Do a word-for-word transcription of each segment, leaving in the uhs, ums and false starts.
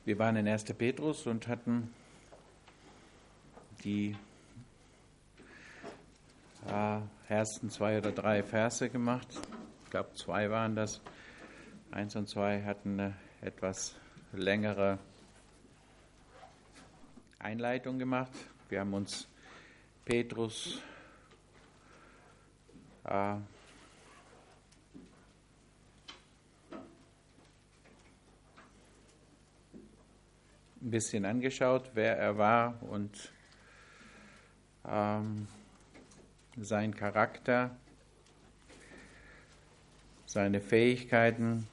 Wir waren in erster Petrus und hatten die äh, ersten zwei oder drei Verse gemacht. Ich glaube, zwei waren das. Eins und zwei hatten eine etwas längere Einleitung gemacht. Wir haben uns Petrus äh, ein bisschen angeschaut, wer er war und ähm, sein Charakter, seine Fähigkeiten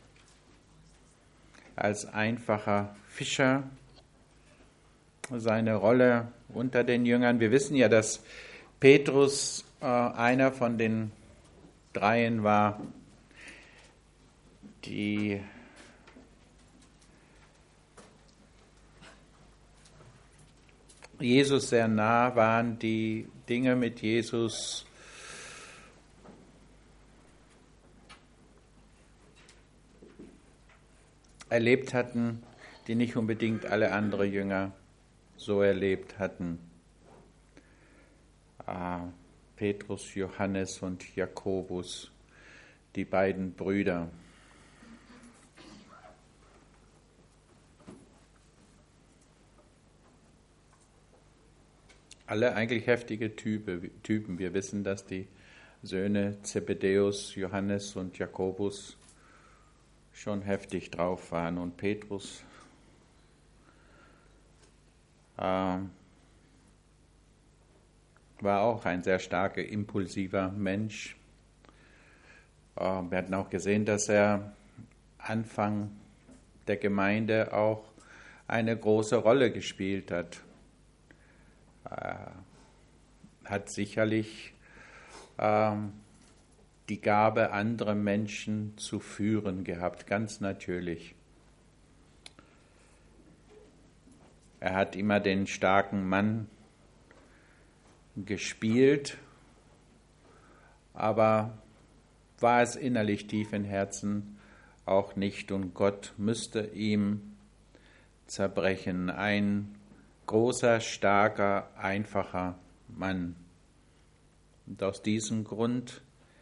als einfacher Fischer, seine Rolle unter den Jüngern. Wir wissen ja, dass Petrus äh, einer von den Dreien war, die Jesus sehr nah waren, die Dinge mit Jesus erlebt hatten, die nicht unbedingt alle anderen Jünger so erlebt hatten. Äh, Petrus, Johannes und Jakobus, die beiden Brüder. Alle eigentlich heftige Typen. Wir wissen, dass die Söhne Zebedäus, Johannes und Jakobus schon heftig drauf waren. Und Petrus äh, war auch ein sehr starker, impulsiver Mensch. Äh, wir hatten auch gesehen, dass er Anfang der Gemeinde auch eine große Rolle gespielt hat. Hat sicherlich ähm, die Gabe, andere Menschen zu führen gehabt, ganz natürlich. Er hat immer den starken Mann gespielt, aber war es innerlich tief im Herzen auch nicht, und Gott müsste ihm zerbrechen. Ein großer, starker, einfacher Mann. Und aus diesem Grund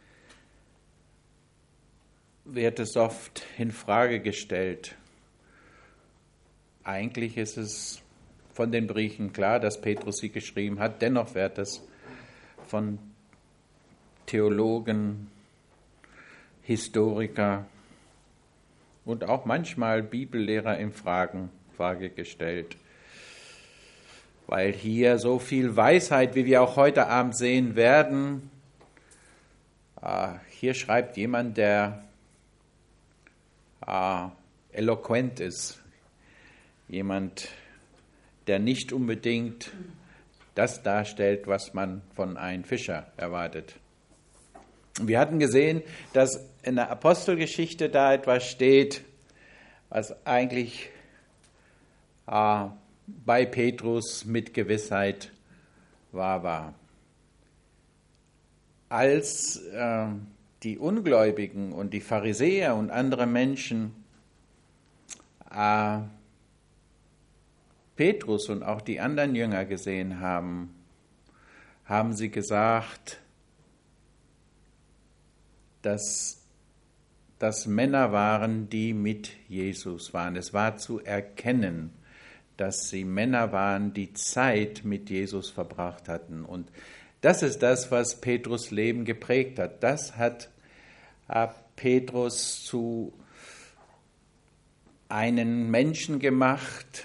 wird es oft in Frage gestellt. Eigentlich ist es von den Briefen klar, dass Petrus sie geschrieben hat. Dennoch wird es von Theologen, Historiker und auch manchmal Bibellehrer in Fragen, Frage gestellt. Weil hier so viel Weisheit, wie wir auch heute Abend sehen werden, äh, hier schreibt jemand, der äh, eloquent ist, jemand, der nicht unbedingt das darstellt, was man von einem Fischer erwartet. Wir hatten gesehen, dass in der Apostelgeschichte da etwas steht, was eigentlich äh, bei Petrus mit Gewissheit wahr war. Als äh, die Ungläubigen und die Pharisäer und andere Menschen äh, Petrus und auch die anderen Jünger gesehen haben, haben sie gesagt, dass das Männer waren, die mit Jesus waren. Es war zu erkennen, dass sie Männer waren, die Zeit mit Jesus verbracht hatten. Und das ist das, was Petrus' Leben geprägt hat. Das hat Petrus zu einem Menschen gemacht,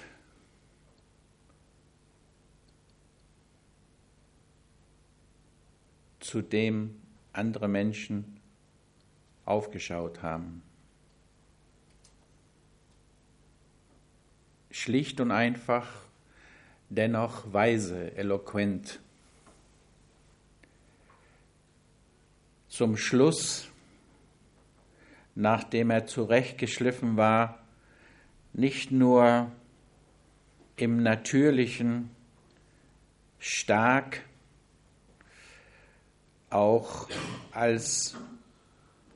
zu dem andere Menschen aufgeschaut haben. Schlicht und einfach, dennoch weise, eloquent. Zum Schluss, nachdem er zurechtgeschliffen war, nicht nur im Natürlichen stark, auch als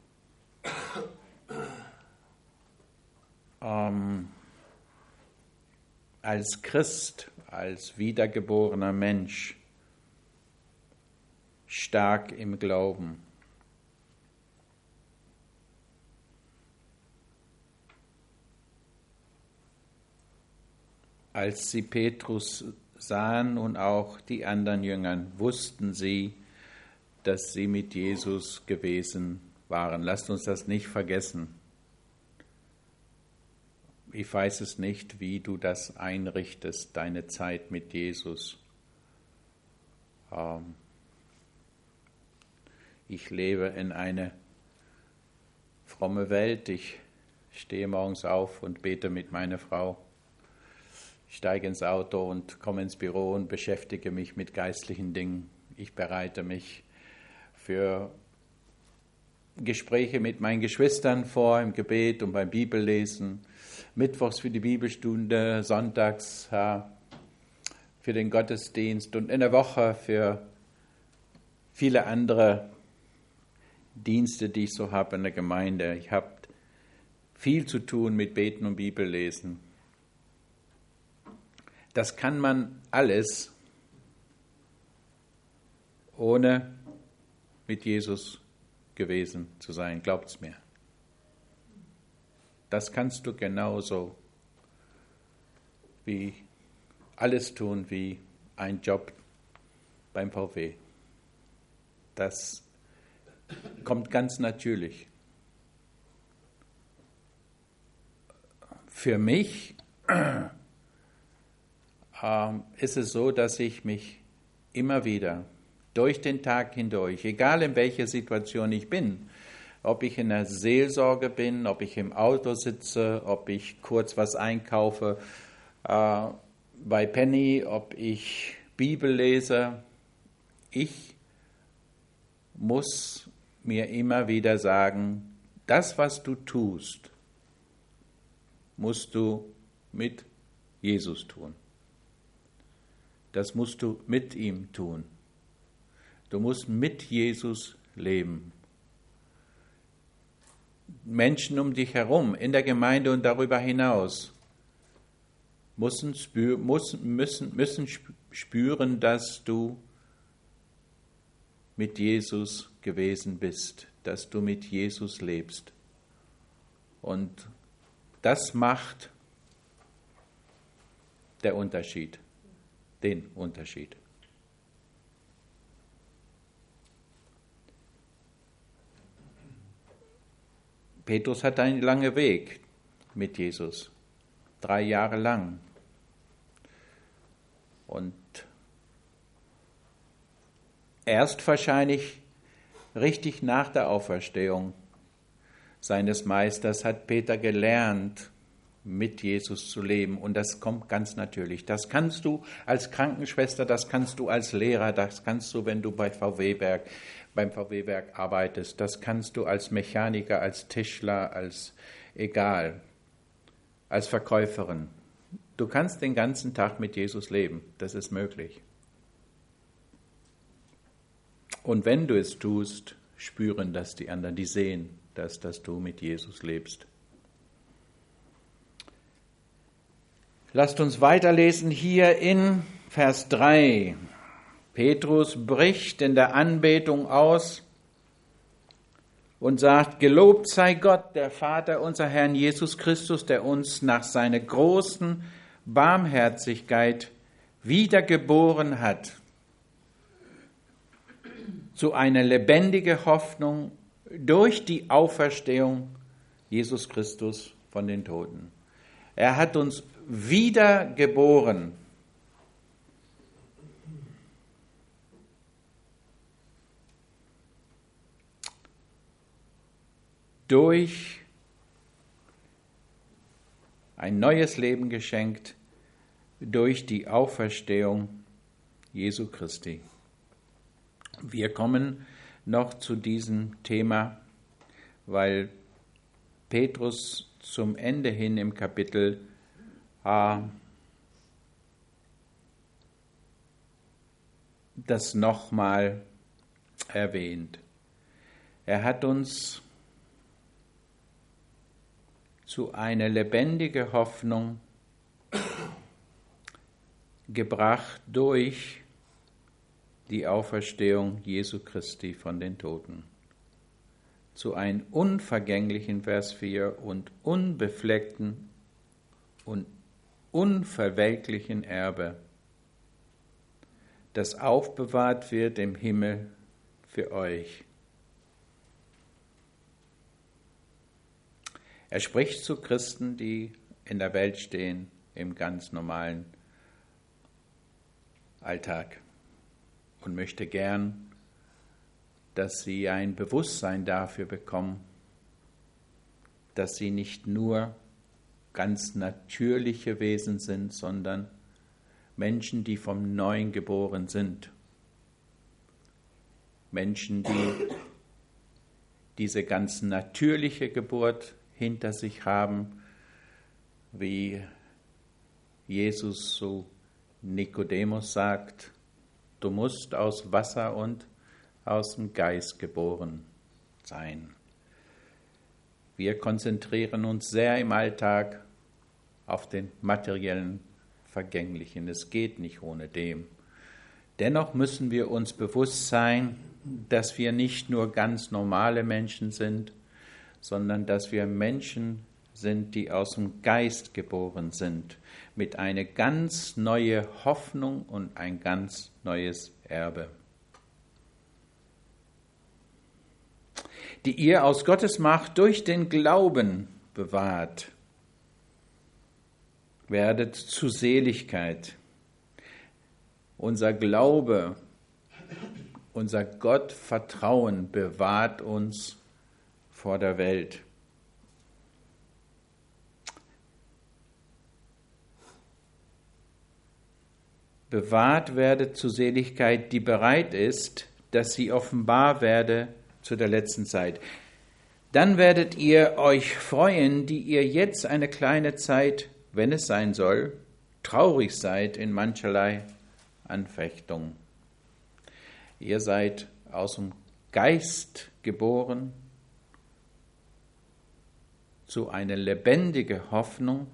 ähm, als Christ, als wiedergeborener Mensch stark im Glauben. Als sie Petrus sahen und auch die anderen Jüngern, wussten sie, dass sie mit Jesus gewesen waren. Lasst uns das nicht vergessen. Ich weiß es nicht, wie du das einrichtest, deine Zeit mit Jesus. Ähm, ich lebe in einer frommen Welt. Ich stehe morgens auf und bete mit meiner Frau. Ich steige ins Auto und komme ins Büro und beschäftige mich mit geistlichen Dingen. Ich bereite mich für Gespräche mit meinen Geschwistern vor, im Gebet und beim Bibellesen. Mittwochs für die Bibelstunde, sonntags ja, für den Gottesdienst und in der Woche für viele andere Dienste, die ich so habe in der Gemeinde. Ich habe viel zu tun mit Beten und Bibellesen. Das kann man alles ohne mit Jesus gewesen zu sein, glaubt's mir. Das kannst du genauso wie alles tun wie ein Job beim V W. Das kommt ganz natürlich. Für mich äh, ist es so, dass ich mich immer wieder durch den Tag hindurch, egal in welcher Situation ich bin, ob ich in der Seelsorge bin, ob ich im Auto sitze, ob ich kurz was einkaufe äh, bei Penny, ob ich Bibel lese, ich muss mir immer wieder sagen, das, was du tust, musst du mit Jesus tun. Das musst du mit ihm tun. Du musst mit Jesus leben. Menschen um dich herum, in der Gemeinde und darüber hinaus, müssen, spür, müssen, müssen, müssen spüren, dass du mit Jesus gewesen bist, dass du mit Jesus lebst. Und das macht der Unterschied, den Unterschied. Petrus hatte einen langen Weg mit Jesus, drei Jahre lang. Und erst wahrscheinlich richtig nach der Auferstehung seines Meisters hat Peter gelernt, mit Jesus zu leben. Und das kommt ganz natürlich. Das kannst du als Krankenschwester, das kannst du als Lehrer, das kannst du, wenn du bei V W-Werk, beim V W-Werk arbeitest, das kannst du als Mechaniker, als Tischler, als egal, als Verkäuferin. Du kannst den ganzen Tag mit Jesus leben. Das ist möglich. Und wenn du es tust, spüren das die anderen, die sehen, dass, dass du mit Jesus lebst. Lasst uns weiterlesen hier in Vers drei. Petrus bricht in der Anbetung aus und sagt, gelobt sei Gott, der Vater unser Herrn Jesus Christus, der uns nach seiner großen Barmherzigkeit wiedergeboren hat zu einer lebendigen Hoffnung durch die Auferstehung Jesus Christus von den Toten. Er hat uns wiedergeboren. Durch ein neues Leben geschenkt, durch die Auferstehung Jesu Christi. Wir kommen noch zu diesem Thema, weil Petrus zum Ende hin im Kapitel äh, das nochmal erwähnt. Er hat uns zu einer lebendigen Hoffnung gebracht durch die Auferstehung Jesu Christi von den Toten, zu einem unvergänglichen, Vers vier, und unbefleckten und unverwelklichen Erbe, das aufbewahrt wird im Himmel für euch. Er spricht zu Christen, die in der Welt stehen, im ganz normalen Alltag, und möchte gern, dass sie ein Bewusstsein dafür bekommen, dass sie nicht nur ganz natürliche Wesen sind, sondern Menschen, die vom Neuen geboren sind. Menschen, die diese ganz natürliche Geburt hinter sich haben, wie Jesus zu Nikodemus sagt, du musst aus Wasser und aus dem Geist geboren sein. Wir konzentrieren uns sehr im Alltag auf den materiellen Vergänglichen. Es geht nicht ohne dem. Dennoch müssen wir uns bewusst sein, dass wir nicht nur ganz normale Menschen sind, sondern dass wir Menschen sind, die aus dem Geist geboren sind, mit einer ganz neuen Hoffnung und ein ganz neues Erbe, die ihr aus Gottes Macht durch den Glauben bewahrt, werdet zu Seligkeit. Unser Glaube, unser Gottvertrauen bewahrt uns vor der Welt. Bewahrt werdet zu Seligkeit, die bereit ist, dass sie offenbar werde zu der letzten Zeit. Dann werdet ihr euch freuen, die ihr jetzt eine kleine Zeit, wenn es sein soll, traurig seid in mancherlei Anfechtung. Ihr seid aus dem Geist geboren zu einer lebendigen Hoffnung,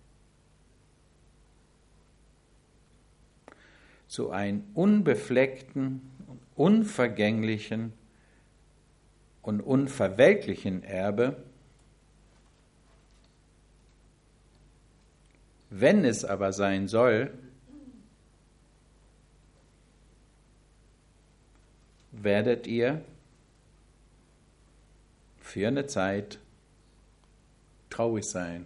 zu einem unbefleckten, unvergänglichen und unverwelklichen Erbe. Wenn es aber sein soll, werdet ihr für eine Zeit traurig sein,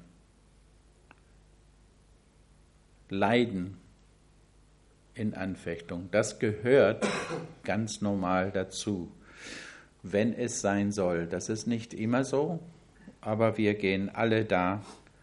leiden in Anfechtung. Das gehört ganz normal dazu, wenn es sein soll. Das ist nicht immer so, aber wir gehen alle da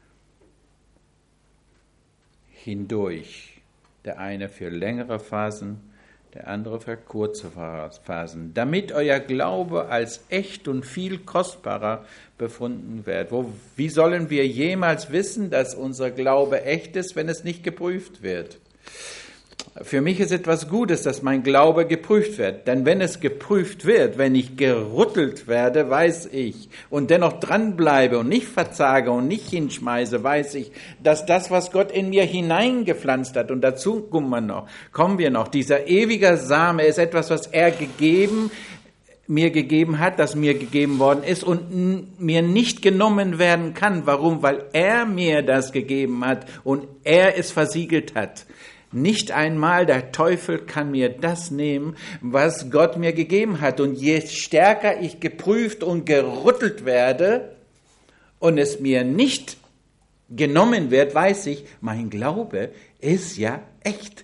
hindurch. Der eine für längere Phasen, der andere für kurze Phasen, damit euer Glaube als echt und viel kostbarer befunden wird. Wo, wie sollen wir jemals wissen, dass unser Glaube echt ist, wenn es nicht geprüft wird? Für mich ist etwas Gutes, dass mein Glaube geprüft wird. Denn wenn es geprüft wird, wenn ich gerüttelt werde, weiß ich, und dennoch dranbleibe und nicht verzage und nicht hinschmeiße, weiß ich, dass das, was Gott in mir hineingepflanzt hat, und dazu kommen wir noch, kommen wir noch, dieser ewige Same ist etwas, was er gegeben, mir gegeben hat, das mir gegeben worden ist und n- mir nicht genommen werden kann. Warum? Weil er mir das gegeben hat und er es versiegelt hat. Nicht einmal der Teufel kann mir das nehmen, was Gott mir gegeben hat. Und je stärker ich geprüft und gerüttelt werde und es mir nicht genommen wird, weiß ich, mein Glaube ist ja echt.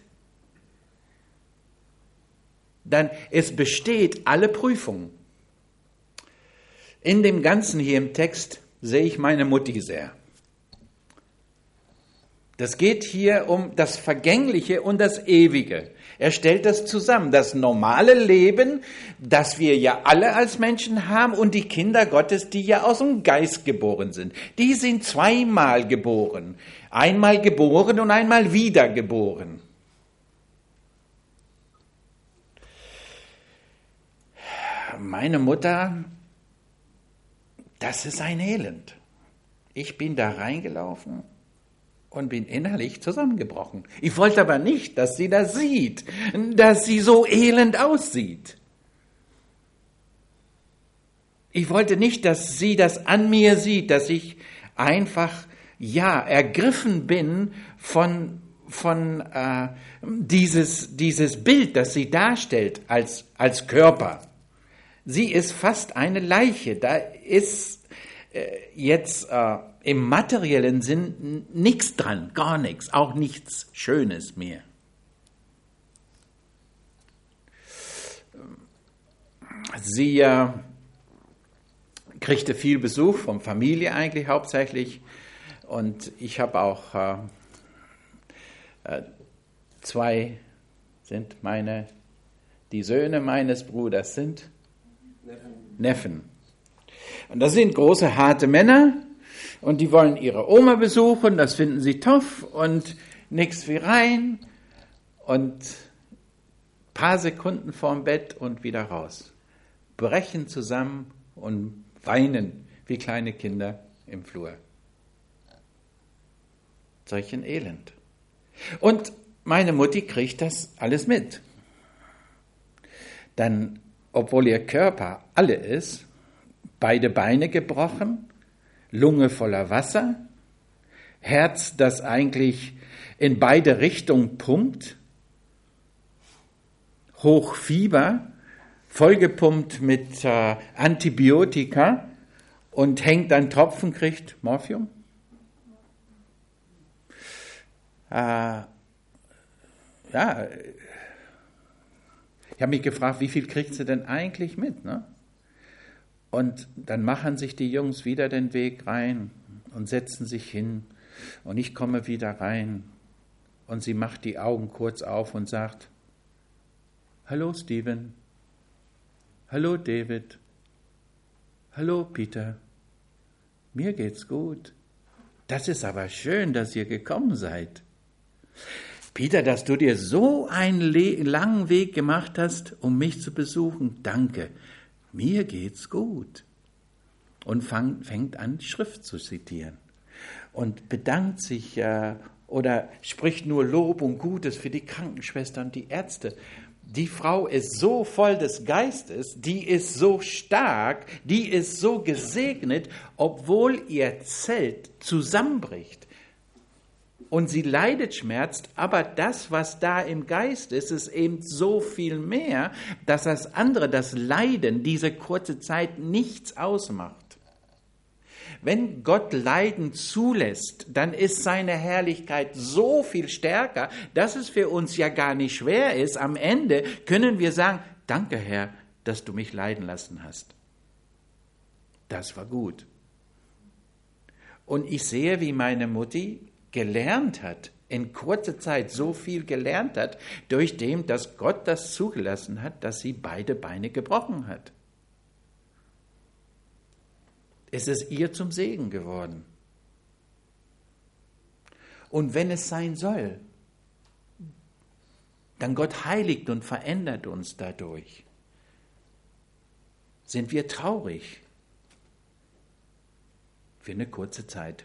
Dann es besteht alle Prüfungen. In dem Ganzen hier im Text sehe ich meine Mutti sehr. Das geht hier um das Vergängliche und das Ewige. Er stellt das zusammen, das normale Leben, das wir ja alle als Menschen haben, und die Kinder Gottes, die ja aus dem Geist geboren sind. Die sind zweimal geboren. Einmal geboren und einmal wiedergeboren. Meine Mutter, das ist ein Elend. Ich bin da reingelaufen. und bin innerlich zusammengebrochen. Ich wollte aber nicht, dass sie das sieht, dass sie so elend aussieht. Ich wollte nicht, dass sie das an mir sieht, dass ich einfach, ja, ergriffen bin von, von äh, dieses, dieses Bild, das sie darstellt als, als Körper. Sie ist fast eine Leiche. Da ist äh, jetzt äh, im materiellen Sinn nichts dran, gar nichts, auch nichts Schönes mehr. Sie äh, kriegte viel Besuch von Familie eigentlich hauptsächlich und ich habe auch äh, äh, zwei sind meine, die Söhne meines Bruders sind Neffen. Neffen. Und das sind große, harte Männer und die wollen ihre Oma besuchen, das finden sie toll und nichts wie rein und ein paar Sekunden vorm Bett und wieder raus. Brechen zusammen und weinen wie kleine Kinder im Flur. Solch ein Elend. Und meine Mutti kriegt das alles mit. Dann, obwohl ihr Körper alle ist, beide Beine gebrochen, Lunge voller Wasser, Herz, das eigentlich in beide Richtungen pumpt, Hochfieber, vollgepumpt mit äh, Antibiotika und hängt an Tropfen, kriegt Morphium. Äh, ja, ich habe mich gefragt, wie viel kriegt sie denn eigentlich mit? Ne? Und dann machen sich die Jungs wieder den Weg rein und setzen sich hin und ich komme wieder rein und sie macht die Augen kurz auf und sagt, hallo Steven. Hallo David, hallo Peter, mir geht's gut. Das ist aber schön, dass ihr gekommen seid. Peter, dass du dir so einen le- langen Weg gemacht hast, um mich zu besuchen, danke, mir geht's gut. Und fang, fängt an, Schrift zu zitieren und bedankt sich äh, oder spricht nur Lob und Gutes für die Krankenschwestern und die Ärzte. Die Frau ist so voll des Geistes, die ist so stark, die ist so gesegnet, obwohl ihr Zelt zusammenbricht. Und sie leidet Schmerz, aber das, was da im Geist ist, ist eben so viel mehr, dass das andere, das Leiden, diese kurze Zeit nichts ausmacht. Wenn Gott Leiden zulässt, dann ist seine Herrlichkeit so viel stärker, dass es für uns ja gar nicht schwer ist. Am Ende können wir sagen, danke Herr, dass du mich leiden lassen hast. Das war gut. Und ich sehe, wie meine Mutti gelernt hat, in kurzer Zeit so viel gelernt hat, durch dem, dass Gott das zugelassen hat, dass sie beide Beine gebrochen hat. Es ist ihr zum Segen geworden. Und wenn es sein soll, dann Gott heiligt und verändert uns dadurch. Sind wir traurig für eine kurze Zeit.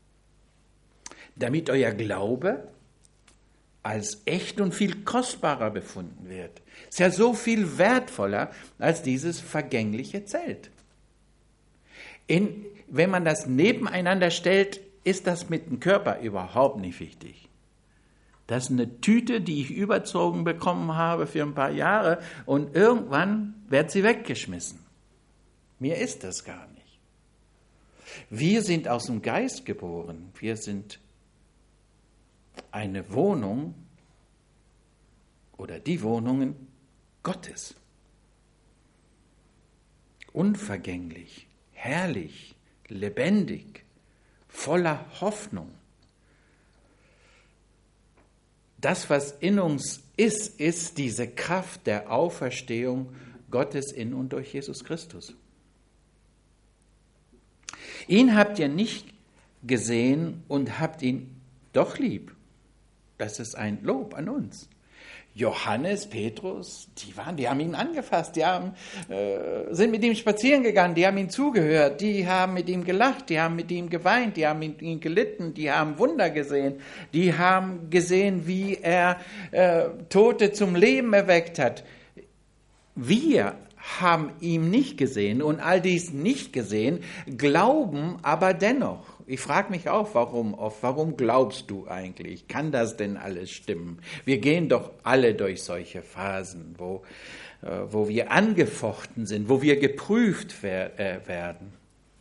Damit euer Glaube als echt und viel kostbarer befunden wird. Ist ja so viel wertvoller als dieses vergängliche Zelt. In, wenn man das nebeneinander stellt, ist das mit dem Körper überhaupt nicht wichtig. Das ist eine Tüte, die ich überzogen bekommen habe für ein paar Jahre und irgendwann wird sie weggeschmissen. Mir ist das gar nicht. Wir sind aus dem Geist geboren. Wir sind eine Wohnung oder die Wohnungen Gottes. Unvergänglich. Herrlich, lebendig, voller Hoffnung. Das, was in uns ist, ist diese Kraft der Auferstehung Gottes in und durch Jesus Christus. Ihn habt ihr nicht gesehen und habt ihn doch lieb. Das ist ein Lob an uns. Johannes, Petrus, die waren, die haben ihn angefasst, die haben, äh, sind mit ihm spazieren gegangen, die haben ihm zugehört, die haben mit ihm gelacht, die haben mit ihm geweint, die haben mit ihm gelitten, die haben Wunder gesehen, die haben gesehen, wie er äh, Tote zum Leben erweckt hat. Wir haben ihn nicht gesehen und all dies nicht gesehen, glauben aber dennoch. Ich frage mich auch, warum oft, warum glaubst du eigentlich? Kann das denn alles stimmen? Wir gehen doch alle durch solche Phasen, wo, äh, wo wir angefochten sind, wo wir geprüft wer, äh, werden.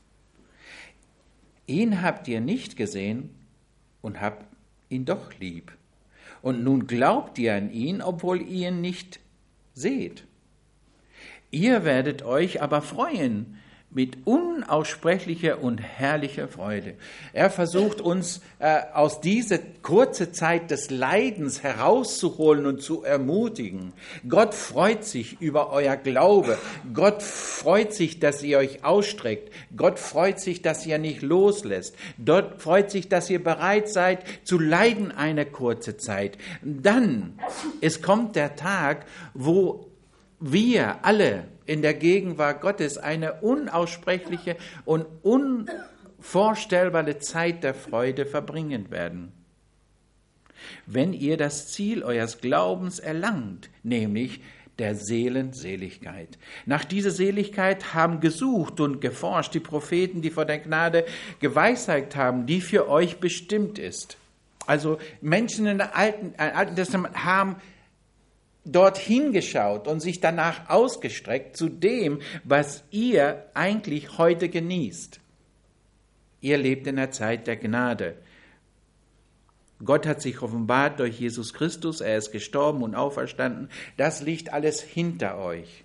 Ihn habt ihr nicht gesehen und habt ihn doch lieb. Und nun glaubt ihr an ihn, obwohl ihr ihn nicht seht. Ihr werdet euch aber freuen mit unaussprechlicher und herrlicher Freude. Er versucht uns äh, aus dieser kurzen Zeit des Leidens herauszuholen und zu ermutigen. Gott freut sich über euer Glaube. Gott freut sich, dass ihr euch ausstreckt. Gott freut sich, dass ihr nicht loslässt. Gott freut sich, dass ihr bereit seid zu leiden eine kurze Zeit. Dann, es kommt der Tag, wo wir alle in der Gegenwart Gottes eine unaussprechliche und unvorstellbare Zeit der Freude verbringen werden. Wenn ihr das Ziel eures Glaubens erlangt, nämlich der Seelenseligkeit. Nach dieser Seligkeit haben gesucht und geforscht die Propheten, die vor der Gnade geweissagt haben, die für euch bestimmt ist. Also Menschen in der Alten, äh, Alten Testament haben dorthin geschaut und sich danach ausgestreckt zu dem, was ihr eigentlich heute genießt. Ihr lebt in der Zeit der Gnade. Gott hat sich offenbart durch Jesus Christus, er ist gestorben und auferstanden. Das liegt alles hinter euch.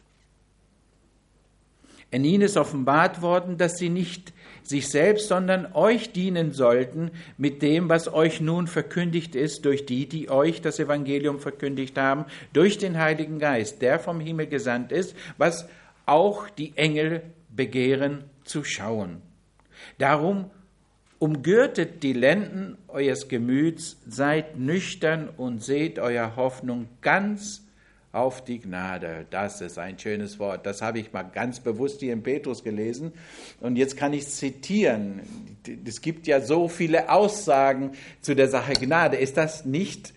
In ihnen ist offenbart worden, dass sie nicht sich selbst, sondern euch dienen sollten mit dem, was euch nun verkündigt ist, durch die, die euch das Evangelium verkündigt haben, durch den Heiligen Geist, der vom Himmel gesandt ist, was auch die Engel begehren zu schauen. Darum umgürtet die Lenden eures Gemüts, seid nüchtern und seht eure Hoffnung ganz auf die Gnade. Das ist ein schönes Wort. Das habe ich mal ganz bewusst hier in Petrus gelesen. Und jetzt kann ich zitieren. Es gibt ja so viele Aussagen zu der Sache Gnade. Ist das nicht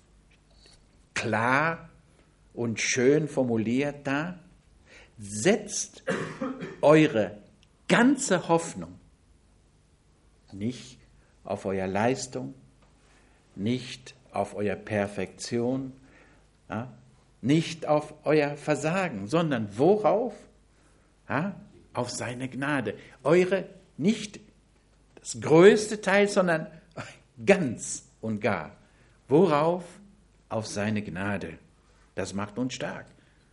klar und schön formuliert da? Setzt eure ganze Hoffnung nicht auf euer Leistung, nicht auf euer Perfektion, ja, nicht auf euer Versagen, sondern worauf? Ja, auf seine Gnade. Eure, nicht das größte Teil, sondern ganz und gar. Worauf? Auf seine Gnade. Das macht uns stark.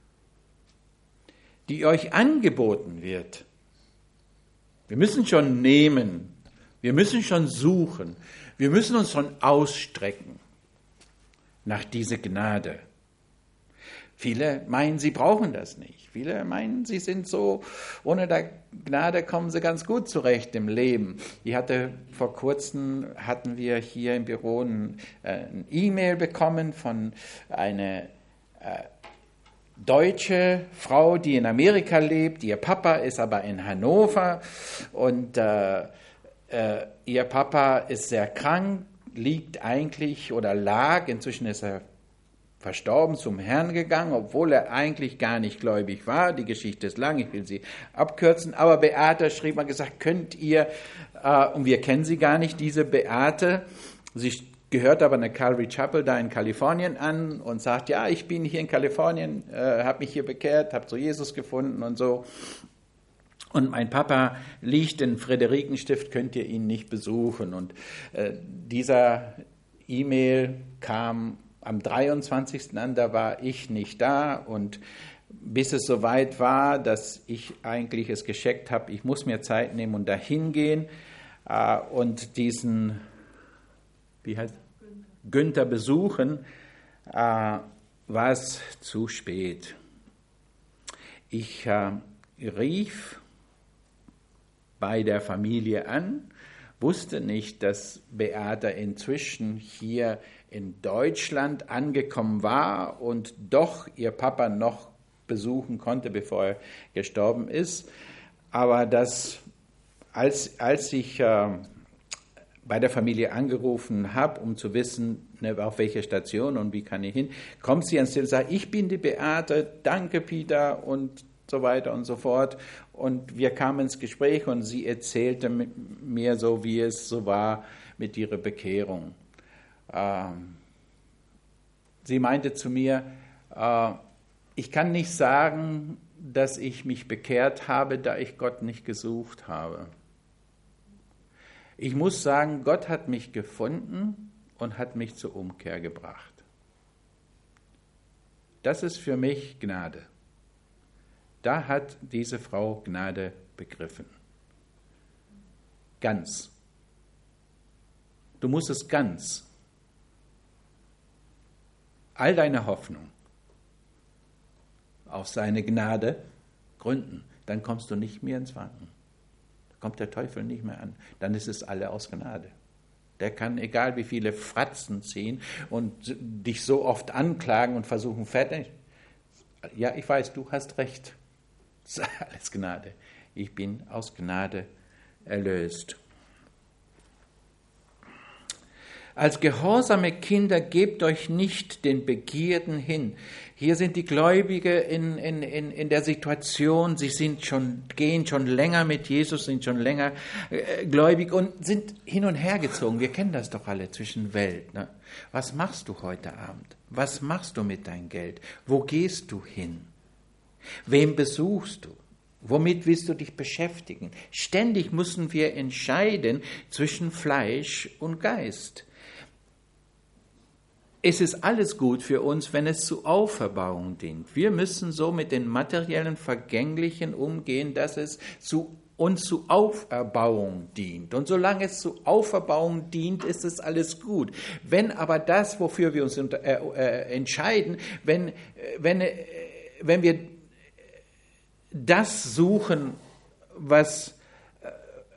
Die euch angeboten wird. Wir müssen schon nehmen. Wir müssen schon suchen. Wir müssen uns schon ausstrecken nach dieser Gnade. Viele meinen, sie brauchen das nicht. Viele meinen, sie sind so, ohne der Gnade kommen sie ganz gut zurecht im Leben. Ich hatte vor kurzem, hatten wir hier im Büro ein, äh, ein E-Mail bekommen von einer äh, deutsche Frau, die in Amerika lebt. Ihr Papa ist aber in Hannover und äh, äh, ihr Papa ist sehr krank, liegt eigentlich oder lag, inzwischen ist er verstorben, zum Herrn gegangen, obwohl er eigentlich gar nicht gläubig war. Die Geschichte ist lang, ich will sie abkürzen. Aber Beate schrieb mal gesagt, könnt ihr, äh, und wir kennen sie gar nicht, diese Beate, sie gehört aber einer Calvary Chapel da in Kalifornien an und sagt, ja, ich bin hier in Kalifornien, äh, habe mich hier bekehrt, habe so Jesus gefunden und so. Und mein Papa liegt in Friederikenstift, könnt ihr ihn nicht besuchen. Und äh, dieser E-Mail kam am dreiundzwanzigsten an, da war ich nicht da und bis es soweit war, dass ich eigentlich es gescheckt habe, ich muss mir Zeit nehmen und dahin gehen äh, und diesen, wie heißt Günther besuchen, äh, war es zu spät. Ich äh, rief bei der Familie an wusste nicht, dass Beata inzwischen hier in Deutschland angekommen war und doch ihr Papa noch besuchen konnte, bevor er gestorben ist. Aber dass, als, als ich äh, bei der Familie angerufen habe, um zu wissen, ne, auf welche Station und wie kann ich hin, kommt sie ans Telefon und sagt, ich bin die Beate, danke Peter und so weiter und so fort. Und wir kamen ins Gespräch und sie erzählte mir so, wie es so war mit ihrer Bekehrung. Ähm, sie meinte zu mir, äh, ich kann nicht sagen, dass ich mich bekehrt habe, da ich Gott nicht gesucht habe. Ich muss sagen, Gott hat mich gefunden und hat mich zur Umkehr gebracht. Das ist für mich Gnade. Da hat diese Frau Gnade begriffen. Ganz. Du musst es ganz. All deine Hoffnung auf seine Gnade gründen. Dann kommst du nicht mehr ins Wanken. Da kommt der Teufel nicht mehr an. Dann ist es alle aus Gnade. Der kann, egal wie viele Fratzen ziehen und dich so oft anklagen und versuchen, fertig. Ja, ich weiß, du hast recht. Das ist alles Gnade. Ich bin aus Gnade erlöst. Als gehorsame Kinder gebt euch nicht den Begierden hin. Hier sind die Gläubigen in, in, in, in der Situation, sie sind schon, gehen schon länger mit Jesus, sind schon länger äh, gläubig und sind hin und her gezogen. Wir kennen das doch alle zwischen Welt. Ne? Was machst du heute Abend? Was machst du mit deinem Geld? Wo gehst du hin? Wem besuchst du? Womit willst du dich beschäftigen? Ständig müssen wir entscheiden zwischen Fleisch und Geist. Es ist alles gut für uns, wenn es zur Auferbauung dient. Wir müssen so mit den materiellen Vergänglichen umgehen, dass es zu uns zur Auferbauung dient. Und solange es zur Auferbauung dient, ist es alles gut. Wenn aber das, wofür wir uns äh, äh, entscheiden, wenn, wenn, äh, wenn wir das suchen, was äh,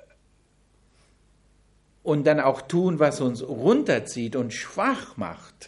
und dann auch tun, was uns runterzieht und schwach macht,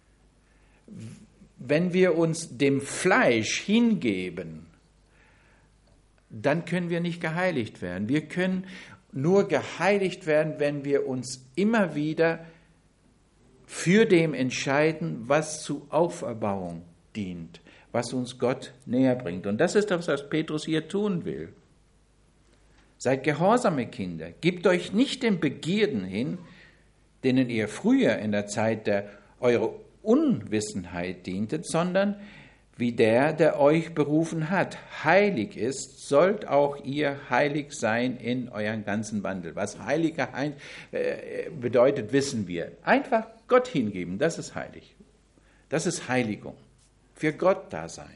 wenn wir uns dem Fleisch hingeben, dann können wir nicht geheiligt werden. Wir können nur geheiligt werden, wenn wir uns immer wieder für dem entscheiden, was zur Auferbauung dient, was uns Gott näher bringt. Und das ist das, was Petrus hier tun will. Seid gehorsame Kinder, gebt euch nicht den Begierden hin, denen ihr früher in der Zeit der eurer Unwissenheit dientet, sondern wie der, der euch berufen hat, heilig ist, sollt auch ihr heilig sein in euren ganzen Wandel. Was heiliger bedeutet, wissen wir. Einfach Gott hingeben, das ist heilig. Das ist Heiligung. Für Gott da sein.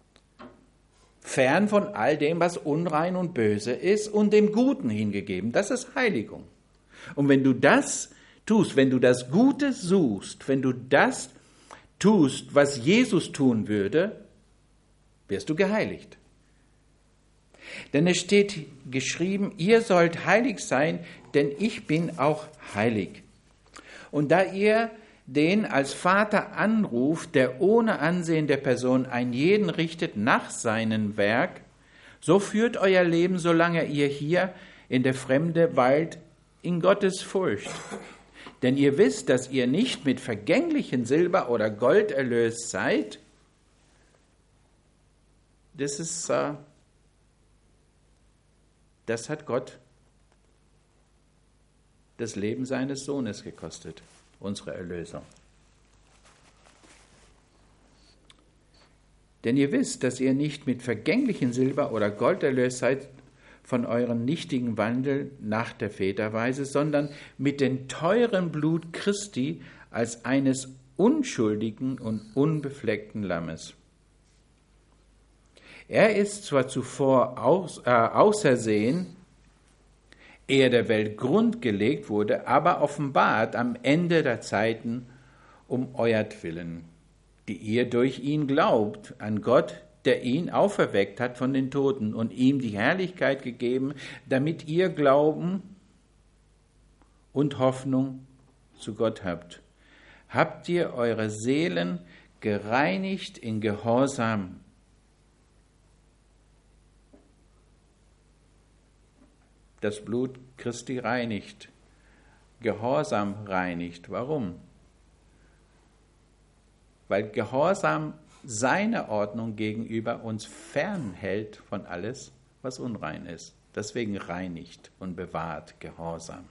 Fern von all dem, was unrein und böse ist und dem Guten hingegeben. Das ist Heiligung. Und wenn du das tust, wenn du das Gute suchst, wenn du das tust, was Jesus tun würde, wirst du geheiligt. Denn es steht geschrieben, ihr sollt heilig sein, denn ich bin auch heilig. Und da ihr den als Vater anruft, der ohne Ansehen der Person einen jeden richtet nach seinem Werk, so führt euer Leben, solange ihr hier in der Fremde weilt, in Gottes Furcht. Denn ihr wisst, dass ihr nicht mit vergänglichen Silber oder Gold erlöst seid. Das ist, äh, das hat Gott das Leben seines Sohnes gekostet. Unsere Erlösung. Denn ihr wisst, dass ihr nicht mit vergänglichen Silber oder Gold erlöst seid von eurem nichtigen Wandel nach der Väterweise, sondern mit dem teuren Blut Christi als eines unschuldigen und unbefleckten Lammes. Er ist zwar zuvor aus, äh, ausersehen, ehe der Welt Grund gelegt wurde, aber offenbart am Ende der Zeiten um euertwillen, die ihr durch ihn glaubt an Gott, der ihn auferweckt hat von den Toten und ihm die Herrlichkeit gegeben, damit ihr Glauben und Hoffnung zu Gott habt. Habt ihr eure Seelen gereinigt in Gehorsam? Das Blut Christi reinigt, Gehorsam reinigt. Warum? Weil Gehorsam seiner Ordnung gegenüber uns fernhält von alles, was unrein ist. Deswegen reinigt und bewahrt Gehorsam.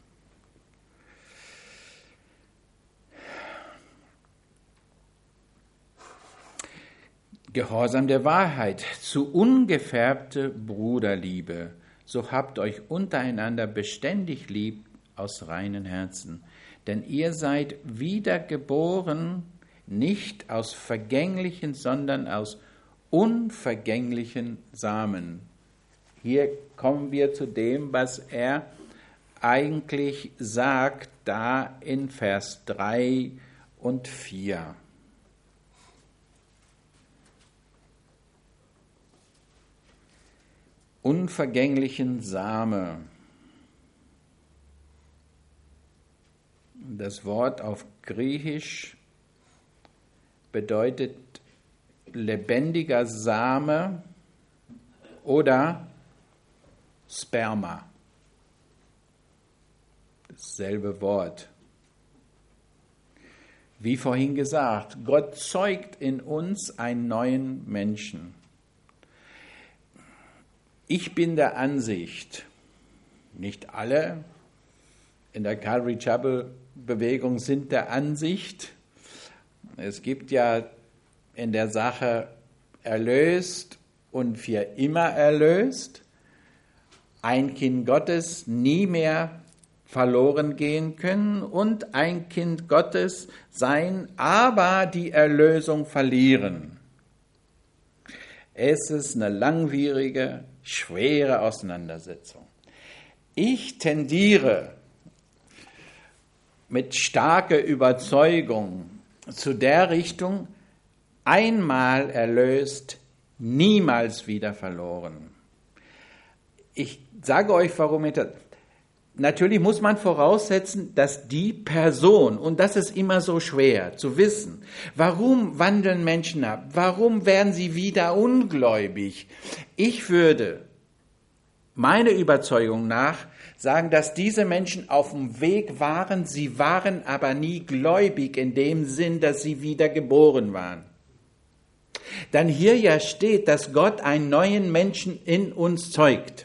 Gehorsam der Wahrheit, zu ungefärbte Bruderliebe. So habt euch untereinander beständig lieb aus reinen Herzen. Denn ihr seid wiedergeboren, nicht aus vergänglichen, sondern aus unvergänglichen Samen. Hier kommen wir zu dem, was er eigentlich sagt, da in Vers drei und vier. Unvergänglichen Same. Das Wort auf Griechisch bedeutet lebendiger Same oder Sperma. Dasselbe Wort. Wie vorhin gesagt, Gott zeugt in uns einen neuen Menschen. Ich bin der Ansicht, nicht alle in der Calvary Chapel Bewegung sind der Ansicht, es gibt ja in der Sache erlöst und für immer erlöst, ein Kind Gottes nie mehr verloren gehen können und ein Kind Gottes sein, aber die Erlösung verlieren. Es ist eine langwierige, schwere Auseinandersetzung. Ich tendiere mit starker Überzeugung zu der Richtung, einmal erlöst, niemals wieder verloren. Ich sage euch, warum ich das... Natürlich muss man voraussetzen, dass die Person, und das ist immer so schwer zu wissen, warum wandeln Menschen ab? Warum werden sie wieder ungläubig? Ich würde meiner Überzeugung nach sagen, dass diese Menschen auf dem Weg waren, sie waren aber nie gläubig in dem Sinn, dass sie wieder geboren waren. Dann hier ja steht, dass Gott einen neuen Menschen in uns zeugt.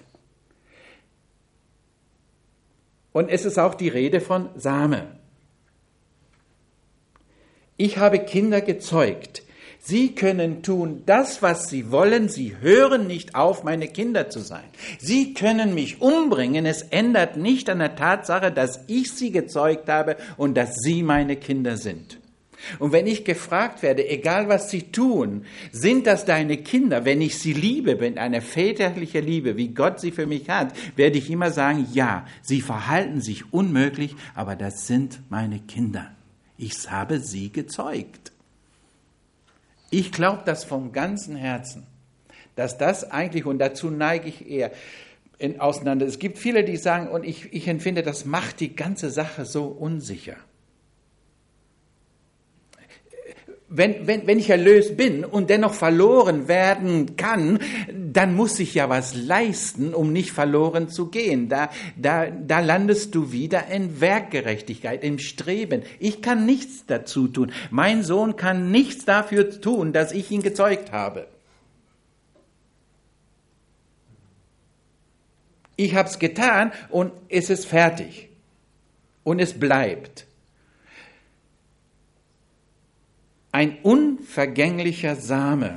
Und es ist auch die Rede von Same. Ich habe Kinder gezeugt. Sie können tun das, was sie wollen. Sie hören nicht auf, meine Kinder zu sein. Sie können mich umbringen. Es ändert nicht an der Tatsache, dass ich sie gezeugt habe und dass sie meine Kinder sind. Und wenn ich gefragt werde, egal was sie tun, sind das deine Kinder? Wenn ich sie liebe, wenn eine väterliche Liebe, wie Gott sie für mich hat, werde ich immer sagen, ja, sie verhalten sich unmöglich, aber das sind meine Kinder. Ich habe sie gezeugt. Ich glaube das vom ganzen Herzen, dass das eigentlich, und dazu neige ich eher in auseinander. Es gibt viele, die sagen, und ich, ich empfinde, das macht die ganze Sache so unsicher. Wenn, wenn, wenn ich erlöst bin und dennoch verloren werden kann, dann muss ich ja was leisten, um nicht verloren zu gehen. Da, da, da landest du wieder in Werkgerechtigkeit, im Streben. Ich kann nichts dazu tun. Mein Sohn kann nichts dafür tun, dass ich ihn gezeugt habe. Ich habe es getan und es ist fertig. Und es bleibt. Ein unvergänglicher Same.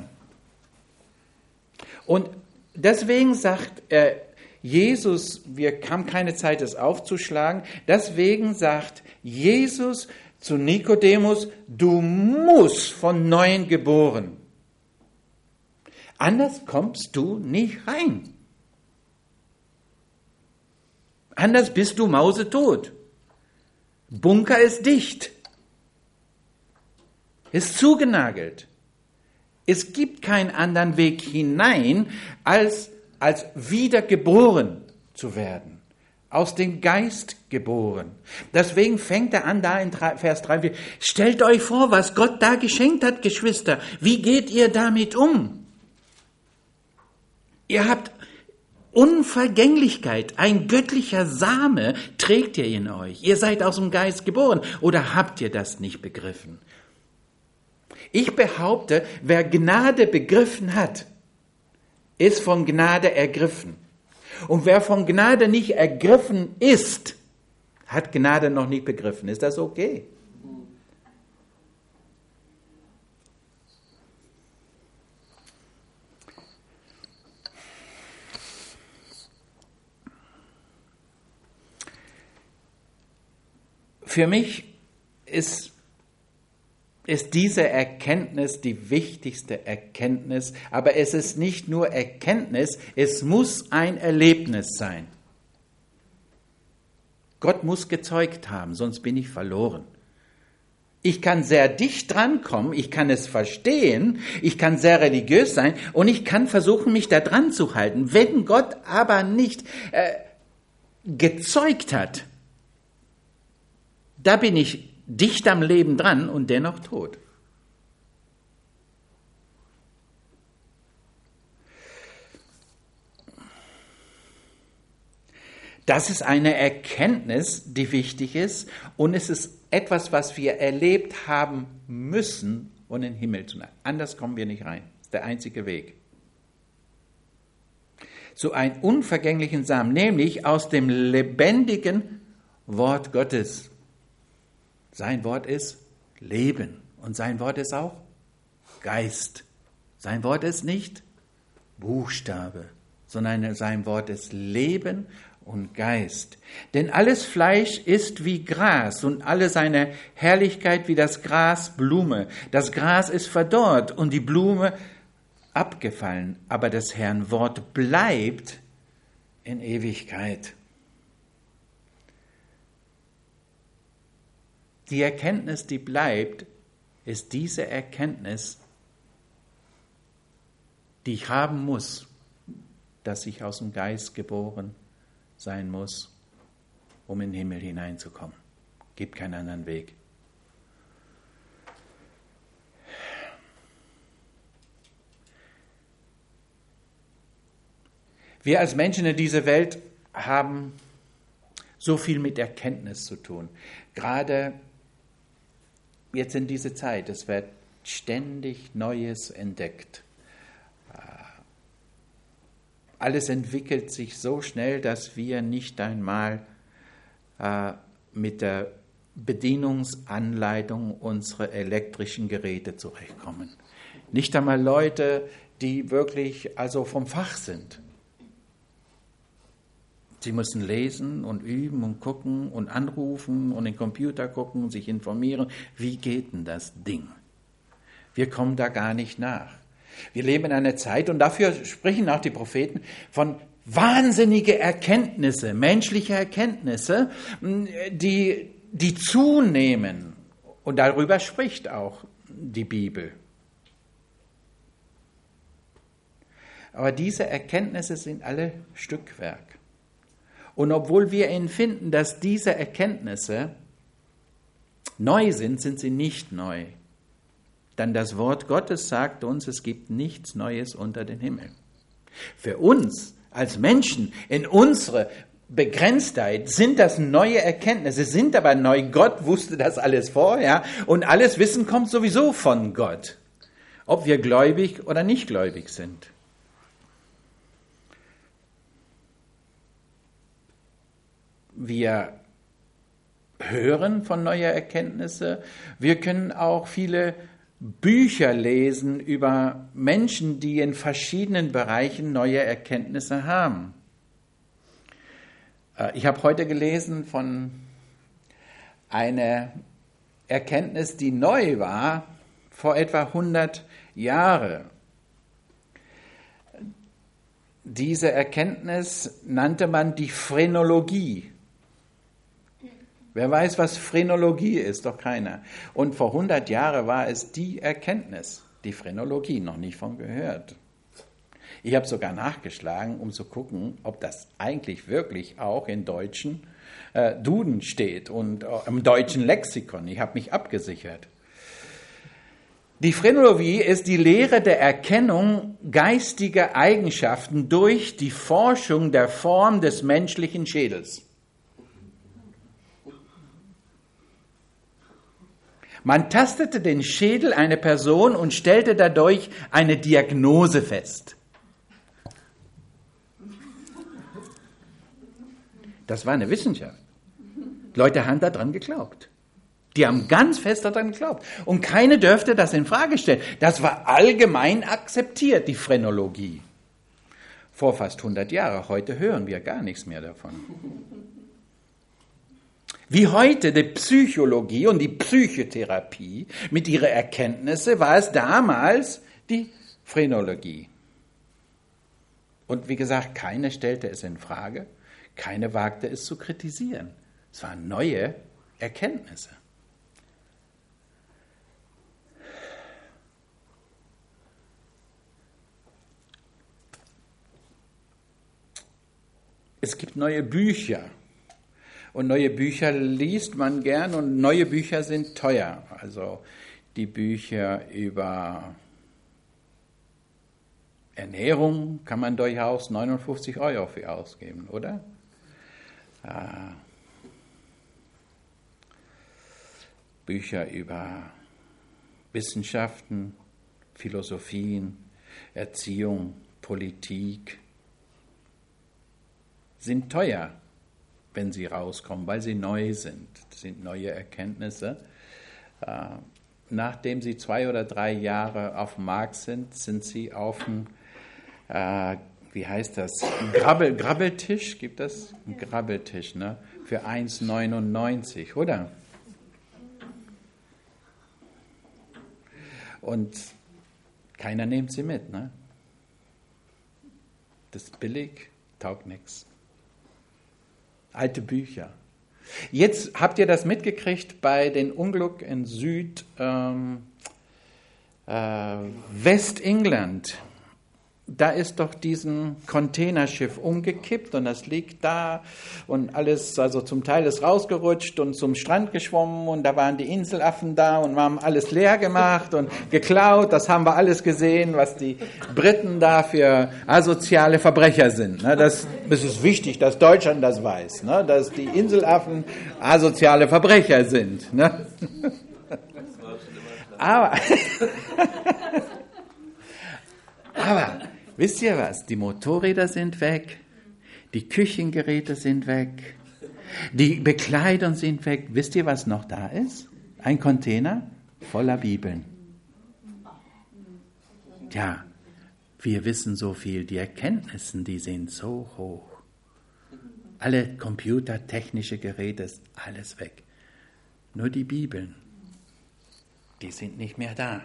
Und deswegen sagt äh, Jesus, wir haben keine Zeit, das aufzuschlagen, deswegen sagt Jesus zu Nikodemus, du musst von Neuem geboren. Anders kommst du nicht rein. Anders bist du mausetot. Bunker ist dicht. Ist zugenagelt. Es gibt keinen anderen Weg hinein, als, als wiedergeboren zu werden. aus dem Geist geboren. Deswegen fängt er an, da in Vers drei, vier, stellt euch vor, was Gott da geschenkt hat, Geschwister. Wie geht ihr damit um? Ihr habt Unvergänglichkeit, ein göttlicher Same trägt ihr in euch. Ihr seid aus dem Geist geboren. Oder habt ihr das nicht begriffen? Ich behaupte, wer Gnade begriffen hat, ist von Gnade ergriffen. Und wer von Gnade nicht ergriffen ist, hat Gnade noch nicht begriffen. Ist das okay? Für mich ist, ist diese Erkenntnis die wichtigste Erkenntnis, aber es ist nicht nur Erkenntnis, es muss ein Erlebnis sein. Gott muss gezeugt haben, sonst bin ich verloren. Ich kann sehr dicht drankommen, ich kann es verstehen, ich kann sehr religiös sein und ich kann versuchen, mich da dran zu halten. Wenn Gott aber nicht äh, gezeugt hat, da bin ich dicht am Leben dran und dennoch tot. Das ist eine Erkenntnis, die wichtig ist, und es ist etwas, was wir erlebt haben müssen, um in den Himmel zu kommen. Anders kommen wir nicht rein. Das ist der einzige Weg. Zu einem unvergänglichen Samen, nämlich aus dem lebendigen Wort Gottes. Sein Wort ist Leben und sein Wort ist auch Geist. Sein Wort ist nicht Buchstabe, sondern sein Wort ist Leben und Geist. Denn alles Fleisch ist wie Gras und alle seine Herrlichkeit wie das Gras Blume. Das Gras ist verdorrt und die Blume abgefallen, aber des Herrn Wort bleibt in Ewigkeit. Die Erkenntnis, die bleibt, ist diese Erkenntnis, die ich haben muss, dass ich aus dem Geist geboren sein muss, um in den Himmel hineinzukommen. Gibt keinen anderen Weg. Wir als Menschen in dieser Welt haben so viel mit Erkenntnis zu tun. Gerade jetzt in dieser Zeit, es wird ständig Neues entdeckt. Alles entwickelt sich so schnell, dass wir nicht einmal äh, mit der Bedienungsanleitung unserer elektrischen Geräte zurechtkommen. Nicht einmal Leute, die wirklich also vom Fach sind. Sie müssen lesen und üben und gucken und anrufen und den Computer gucken, sich informieren. Wie geht denn das Ding? Wir kommen da gar nicht nach. Wir leben in einer Zeit, und dafür sprechen auch die Propheten, von wahnsinnige Erkenntnisse, menschliche Erkenntnisse, die, die zunehmen. Und darüber spricht auch die Bibel. Aber diese Erkenntnisse sind alle Stückwerk. Und obwohl wir empfinden, dass diese Erkenntnisse neu sind, sind sie nicht neu. Denn das Wort Gottes sagt uns, es gibt nichts Neues unter den Himmel. Für uns als Menschen in unserer Begrenztheit sind das neue Erkenntnisse, sind aber neu. Gott wusste das alles vorher und alles Wissen kommt sowieso von Gott, ob wir gläubig oder nicht gläubig sind. Wir hören von neuer Erkenntnisse. Wir können auch viele Bücher lesen über Menschen, die in verschiedenen Bereichen neue Erkenntnisse haben. Ich habe heute gelesen von einer Erkenntnis, die neu war, vor etwa hundert Jahren. Diese Erkenntnis nannte man die Phrenologie. Wer weiß, was Phrenologie ist? Doch keiner. Und vor hundert Jahren war es die Erkenntnis, die Phrenologie, noch nicht von gehört. Ich habe sogar nachgeschlagen, um zu gucken, ob das eigentlich wirklich auch in deutschen äh, Duden steht und äh, im deutschen Lexikon. Ich habe mich abgesichert. Die Phrenologie ist die Lehre der Erkennung geistiger Eigenschaften durch die Forschung der Form des menschlichen Schädels. Man tastete den Schädel einer Person und stellte dadurch eine Diagnose fest. Das war eine Wissenschaft. Leute haben daran geglaubt. Die haben ganz fest daran geglaubt. Und keine dürfte das in Frage stellen. Das war allgemein akzeptiert, die Phrenologie. Vor fast hundert Jahren. Heute hören wir gar nichts mehr davon. Wie heute die Psychologie und die Psychotherapie mit ihren Erkenntnissen, war es damals die Phrenologie. Und wie gesagt, keine stellte es in Frage, keine wagte es zu kritisieren. Es waren neue Erkenntnisse. Es gibt neue Bücher. Und neue Bücher liest man gern und neue Bücher sind teuer. Also die Bücher über Ernährung kann man durchaus neunundfünfzig Euro für ausgeben, oder? Äh, Bücher über Wissenschaften, Philosophien, Erziehung, Politik sind teuer, wenn sie rauskommen, weil sie neu sind. Das sind neue Erkenntnisse. Äh, nachdem sie zwei oder drei Jahre auf dem Markt sind, sind sie auf dem, äh, wie heißt das, Grabbel, Grabbeltisch, gibt das? Ein Grabbeltisch, ne? Für eins neunundneunzig, oder? Und keiner nimmt sie mit, ne? Das ist billig, taugt nichts. Alte Bücher. Jetzt habt ihr das mitgekriegt bei den Unglück in Süd ähm, äh, Westengland. Da ist doch diesen Containerschiff umgekippt und das liegt da und alles, also zum Teil ist rausgerutscht und zum Strand geschwommen und da waren die Inselaffen da und haben alles leer gemacht und geklaut. Das haben wir alles gesehen, was die Briten da für asoziale Verbrecher sind. Das, das ist wichtig, dass Deutschland das weiß, dass die Inselaffen asoziale Verbrecher sind. Aber, aber wisst ihr was? Die Motorräder sind weg, die Küchengeräte sind weg, die Bekleidung sind weg. Wisst ihr, was noch da ist? Ein Container voller Bibeln. Ja, wir wissen so viel, die Erkenntnisse, die sind so hoch. Alle Computer, technische Geräte, ist alles weg. Nur die Bibeln, die sind nicht mehr da.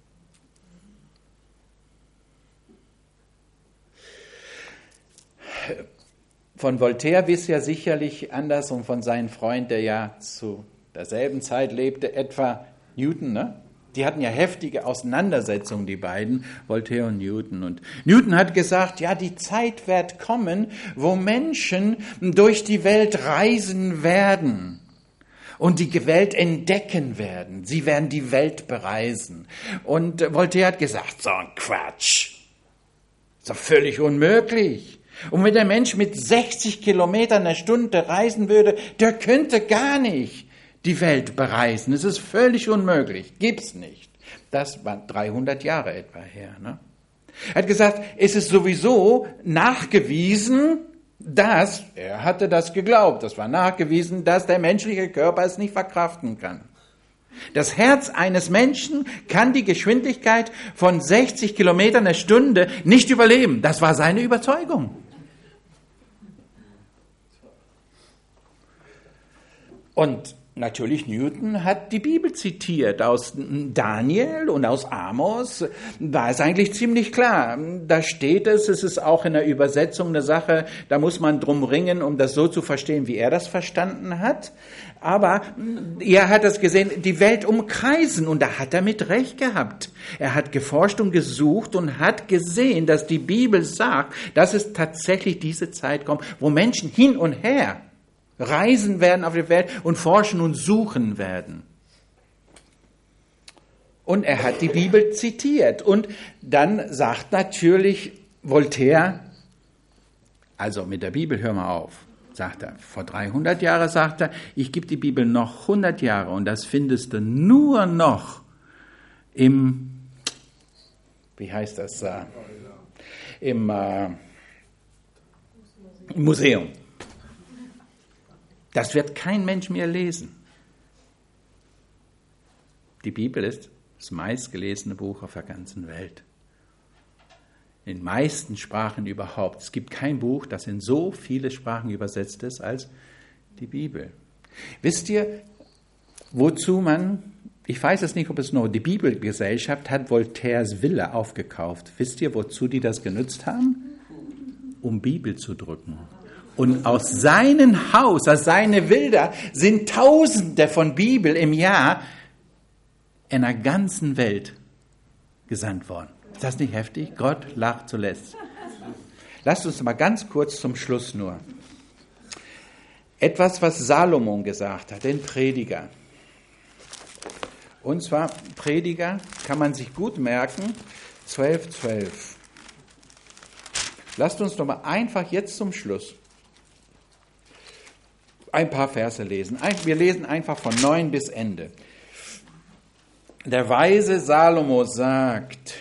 Von Voltaire wisst ihr sicherlich anders und von seinem Freund, der ja zu derselben Zeit lebte, etwa Newton, ne? Die hatten ja heftige Auseinandersetzungen, die beiden, Voltaire und Newton. Und Newton hat gesagt, ja, die Zeit wird kommen, wo Menschen durch die Welt reisen werden und die Welt entdecken werden. Sie werden die Welt bereisen. Und Voltaire hat gesagt, so ein Quatsch. Ist doch völlig unmöglich. Und wenn der Mensch mit sechzig Kilometern in der Stunde reisen würde, der könnte gar nicht die Welt bereisen. Es ist völlig unmöglich. Gibt's nicht. Das war dreihundert Jahre etwa her. Ne? Er hat gesagt, es ist sowieso nachgewiesen, dass, er hatte das geglaubt, das war nachgewiesen, dass der menschliche Körper es nicht verkraften kann. Das Herz eines Menschen kann die Geschwindigkeit von sechzig Kilometern in der Stunde nicht überleben. Das war seine Überzeugung. Und Natürlich, Newton hat die Bibel zitiert. Aus Daniel und aus Amos war es eigentlich ziemlich klar. Da steht es, es ist auch in der Übersetzung eine Sache, da muss man drum ringen, um das so zu verstehen, wie er das verstanden hat. Aber er hat das gesehen, die Welt umkreisen, und da hat er mit Recht gehabt. Er hat geforscht und gesucht und hat gesehen, dass die Bibel sagt, dass es tatsächlich diese Zeit kommt, wo Menschen hin und her reisen werden auf der Welt und forschen und suchen werden. Und er hat die Bibel zitiert. Und dann sagt natürlich Voltaire, also mit der Bibel hör mal auf, sagt er. Vor dreihundert Jahren sagt er, ich gebe die Bibel noch hundert Jahre und das findest du nur noch im, wie heißt das, äh, im äh, Museum. Das wird kein Mensch mehr lesen. Die Bibel ist das meistgelesene Buch auf der ganzen Welt. In den meisten Sprachen überhaupt. Es gibt kein Buch, das in so viele Sprachen übersetzt ist als die Bibel. Wisst ihr, wozu man, ich weiß es nicht, ob es noch, die Bibelgesellschaft hat Voltaires Villa aufgekauft. Wisst ihr, wozu die das genutzt haben? Um Bibel zu drucken. Und aus seinem Haus, aus seinen Villa, sind Tausende von Bibel im Jahr in der ganzen Welt gesandt worden. Ist das nicht heftig? Gott lacht zuletzt. Lasst uns mal ganz kurz zum Schluss nur. Etwas, was Salomon gesagt hat, den Prediger. Und zwar, Prediger kann man sich gut merken, zwölf, zwölf. Lasst uns doch mal einfach jetzt zum Schluss ein paar Verse lesen. Wir lesen einfach von neun bis Ende. Der weise Salomo sagt,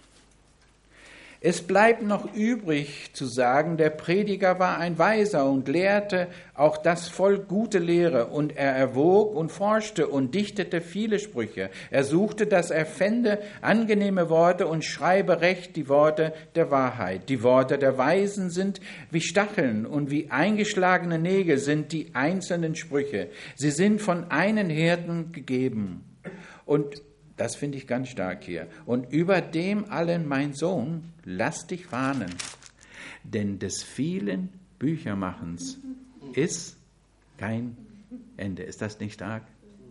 es bleibt noch übrig zu sagen, der Prediger war ein Weiser und lehrte auch das Volk gute Lehre, und er erwog und forschte und dichtete viele Sprüche. Er suchte, dass er fände angenehme Worte und schreibe recht die Worte der Wahrheit. Die Worte der Weisen sind wie Stacheln und wie eingeschlagene Nägel sind die einzelnen Sprüche. Sie sind von einem Hirten gegeben. Und das finde ich ganz stark hier. Und über dem allen, mein Sohn, lass dich warnen, denn des vielen Büchermachens ist kein Ende. Ist das nicht stark?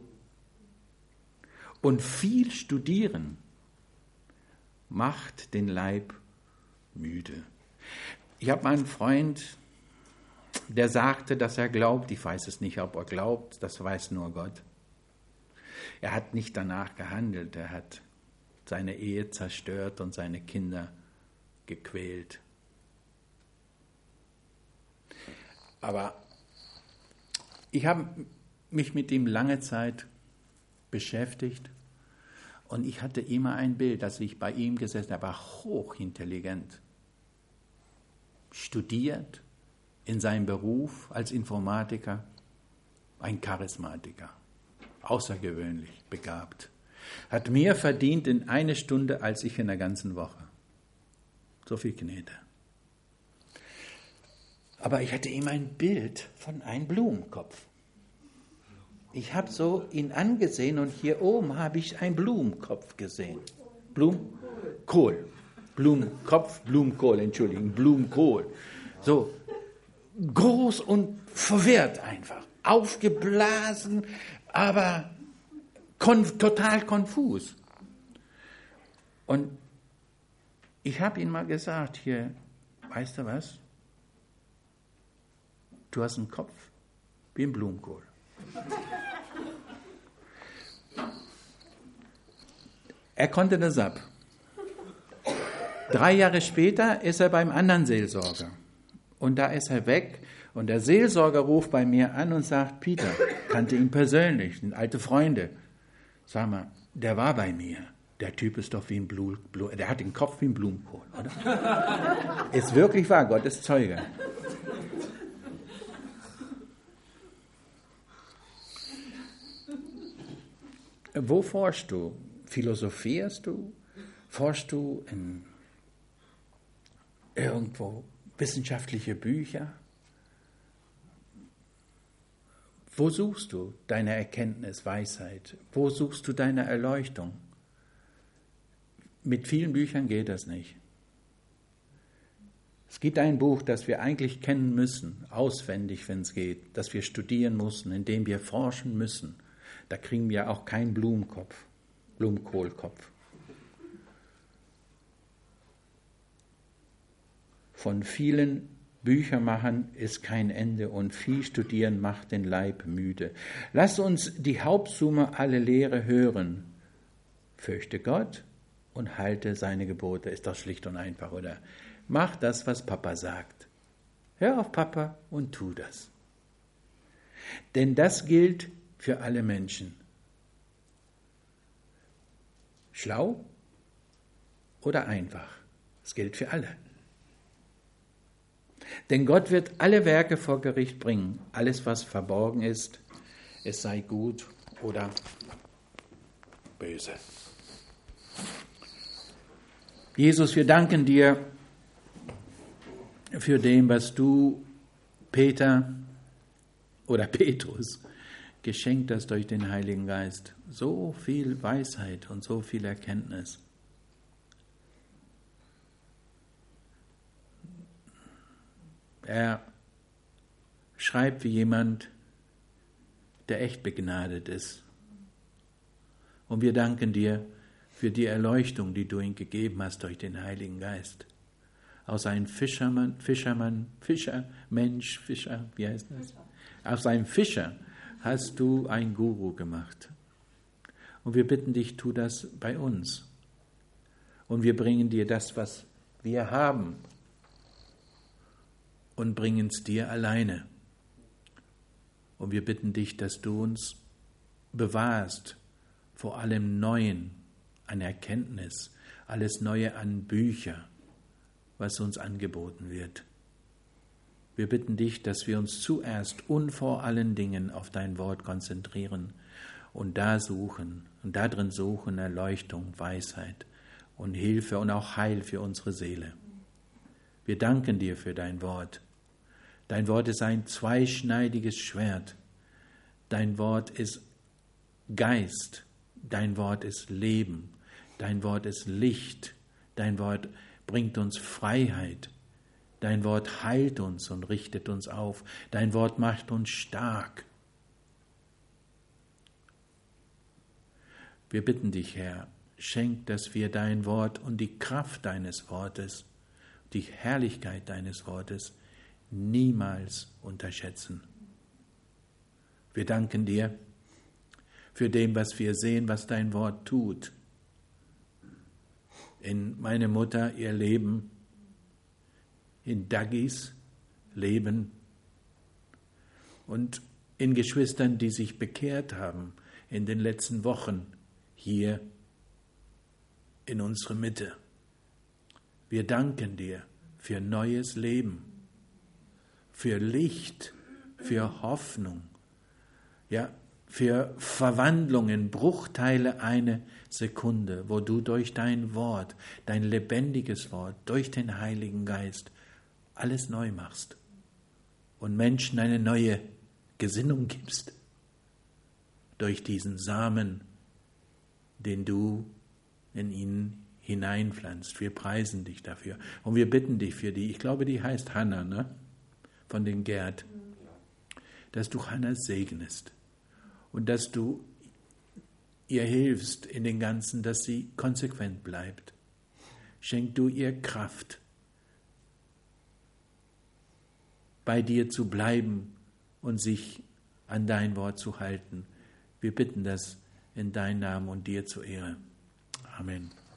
Und viel Studieren macht den Leib müde. Ich habe einen Freund, der sagte, dass er glaubt. Ich weiß es nicht, ob er glaubt, das weiß nur Gott. Er hat nicht danach gehandelt, er hat seine Ehe zerstört und seine Kinder gequält. Aber ich habe mich mit ihm lange Zeit beschäftigt und ich hatte immer ein Bild, dass ich bei ihm gesessen habe. Er war hochintelligent, studiert in seinem Beruf als Informatiker, ein Charismatiker. Außergewöhnlich begabt. Hat mehr verdient in einer Stunde als ich in der ganzen Woche. So viel Gnade. Aber ich hatte immer ein Bild von einem Blumenkopf. Ich habe so ihn angesehen und hier oben habe ich einen Blumenkopf gesehen. Blumenkohl. Blumenkopf, Blumenkohl, Entschuldigung, Blumenkohl. So groß und verwirrt einfach. Aufgeblasen, aber konf- total konfus. Und ich habe ihm mal gesagt, hier, weißt du was? Du hast einen Kopf wie ein Blumenkohl. Er konnte das ab. Drei Jahre später ist er beim anderen Seelsorger. Und da ist er weg. Und der Seelsorger ruft bei mir an und sagt, Peter, kannte ihn persönlich, sind alte Freunde. Sag mal, der war bei mir. Der Typ ist doch wie ein Blu, Blu der hat den Kopf wie ein Blumenkohl, oder? Ist wirklich wahr, Gott ist Zeuge. Wo forschst du? Philosophierst du? Forschst du in irgendwo wissenschaftliche Bücher? Wo suchst du deine Erkenntnis, Weisheit? Wo suchst du deine Erleuchtung? Mit vielen Büchern geht das nicht. Es gibt ein Buch, das wir eigentlich kennen müssen, auswendig, wenn es geht, das wir studieren müssen, in dem wir forschen müssen. Da kriegen wir auch keinen Blumenkopf, Blumenkohlkopf. Von vielen Büchermachern ist kein Ende und viel Studieren macht den Leib müde. Lass uns die Hauptsumme alle Lehre hören. Fürchte Gott und halte seine Gebote. Ist doch schlicht und einfach, oder? Mach das, was Papa sagt. Hör auf Papa und tu das. Denn das gilt für alle Menschen. Schlau oder einfach. Es gilt für alle. Denn Gott wird alle Werke vor Gericht bringen. Alles, was verborgen ist, es sei gut oder böse. Jesus, wir danken dir für dem, was du Peter oder Petrus geschenkt hast durch den Heiligen Geist. So viel Weisheit und so viel Erkenntnis. Er schreibt wie jemand, der echt begnadet ist. Und wir danken dir für die Erleuchtung, die du ihm gegeben hast durch den Heiligen Geist. Aus einem Fischermann, Fischermann, Fischer, Mensch, Fischer, wie heißt das? Aus einem Fischer hast du einen Guru gemacht. Und wir bitten dich, tu das bei uns. Und wir bringen dir das, was wir haben, und bringen es dir alleine. Und wir bitten dich, dass du uns bewahrst vor allem Neuen an Erkenntnis, alles Neue an Bücher, was uns angeboten wird. Wir bitten dich, dass wir uns zuerst und vor allen Dingen auf dein Wort konzentrieren und da suchen und darin suchen Erleuchtung, Weisheit und Hilfe und auch Heil für unsere Seele. Wir danken dir für dein Wort. Dein Wort ist ein zweischneidiges Schwert. Dein Wort ist Geist. Dein Wort ist Leben. Dein Wort ist Licht. Dein Wort bringt uns Freiheit. Dein Wort heilt uns und richtet uns auf. Dein Wort macht uns stark. Wir bitten dich, Herr, schenk, dass wir dein Wort und die Kraft deines Wortes, die Herrlichkeit deines Wortes niemals unterschätzen. Wir danken dir für dem, was wir sehen, was dein Wort tut. In meine Mutter ihr Leben, in Daggis Leben und in Geschwistern, die sich bekehrt haben in den letzten Wochen hier in unserer Mitte. Wir danken dir für neues Leben, für Licht, für Hoffnung, ja, für Verwandlung in Bruchteile eine Sekunde, wo du durch dein Wort, dein lebendiges Wort, durch den Heiligen Geist alles neu machst und Menschen eine neue Gesinnung gibst durch diesen Samen, den du in ihnen hineinpflanzt. Wir preisen dich dafür und wir bitten dich für die, ich glaube, die heißt Hannah, ne? Von den Gerd, dass du Hannah segnest und dass du ihr hilfst in den Ganzen, dass sie konsequent bleibt. Schenk du ihr Kraft, bei dir zu bleiben und sich an dein Wort zu halten. Wir bitten das in deinem Namen und dir zur Ehre. Amen.